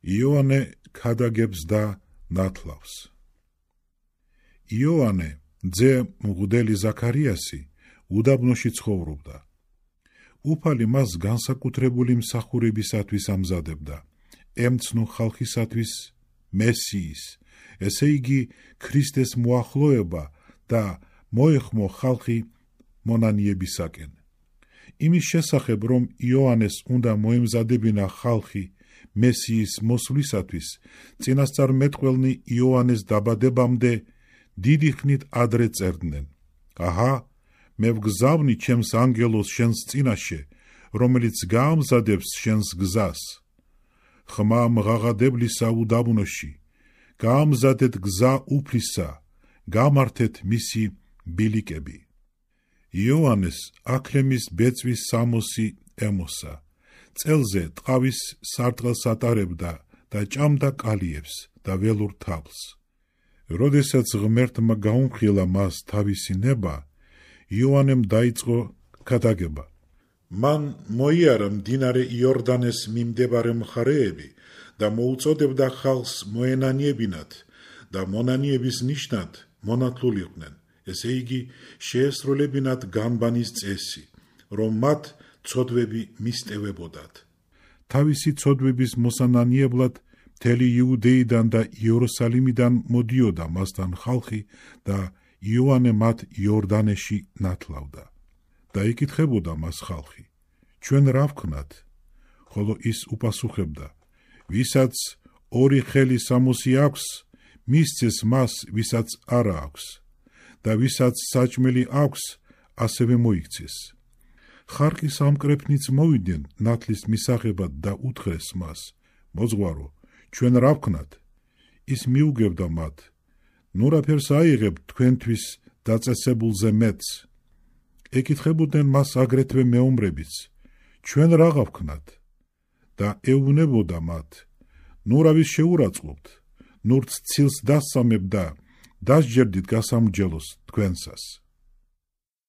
იოანე ქადაგებს და ნათლავს. იოანე, ძე მღვდელი ზაქარიასი, უდაბნოში ცხოვრობდა. უფალი მას განსაკუთრებული მსახურებისათვის ამზადებდა, ემცნო ხალხისათვის მესიის, ესე იგი ქრისტეს მოახლოება და მოეხმო ხალხი მონანიებისაკენ. იმის შესახებ, რომ იოანეს უნდა მოემზადებინა ხალხი მესიის მოსვლისათვის, წინასწარმეტყველნი იოანეს დაბადებამდე დიდი ხნით ადრე წერდნენ. აჰა, მე ვგზავნი ჩემს ანგელოს შენს წინაშე, რომელიც გაამზადებს შენს გზას. ხმა მღაღადებლისა უდაბნოში, გაამზადეთ გზა უფლისა, გამართეთ მისი ბილიკები. იოანეს აქლემის ბეწვის სამოსი ემოსა, წელზე ტყავის სარტყელს ატარებდა და ჭამდა კალიებს და ველურ თაბლს. როდესაც ღმერთმა გაუმხილა მას თავისი ნება, იოანემ დაიწყო ქადაგება. მან მოიარა მდინარე იორდანეს მიმდებარე მხარეები და მოუწოდებდა ხალხს მოენანიებინათ და მონანიების ნიშნად მონათლულიყვნენ, ესე იგი შეესრულებინათ განბანის წესი, რომ მათ ცოდვები მისტევებოდათ. თავისი ცოდვების მოსანანიებლად მთელი იუდეიდან და იერუსალიმიდან მოდიოდა მასთან ხალხი და იოანე მათ იორდანეში ნათლავდა. და იკითხებოდა მას ხალხი, ჩვენ რა ვქნათ? ხოლო ის უპასუხებდა, ვისაც ორი ხელი სამოსი აქვს, მისცეს მას, ვისაც არა აქვს, და ვისაც საჭმელი აქვს, ასევე მოიქცეს. ხარკის ამკრეფნიც მოვიდნენ ნათლის მისაღებად და უთხრეს მას, მოძღვარო, ჩვენ რა ვქნათ? ის მიუგებდა მათ, ნუ რაფერს აიღებ თქვენთვის დაწესებულზე მეც. ეკითხებოდნენ მას აგრეთვე მეომრებიც, ჩვენ რაღა ვქნათ? და ეუბნებოდა მათ, ნუ რავის შეურაცხყოფთ, ნურც ცილს დასამებ და დასჯერდით გასამრჯელოს თქვენსას.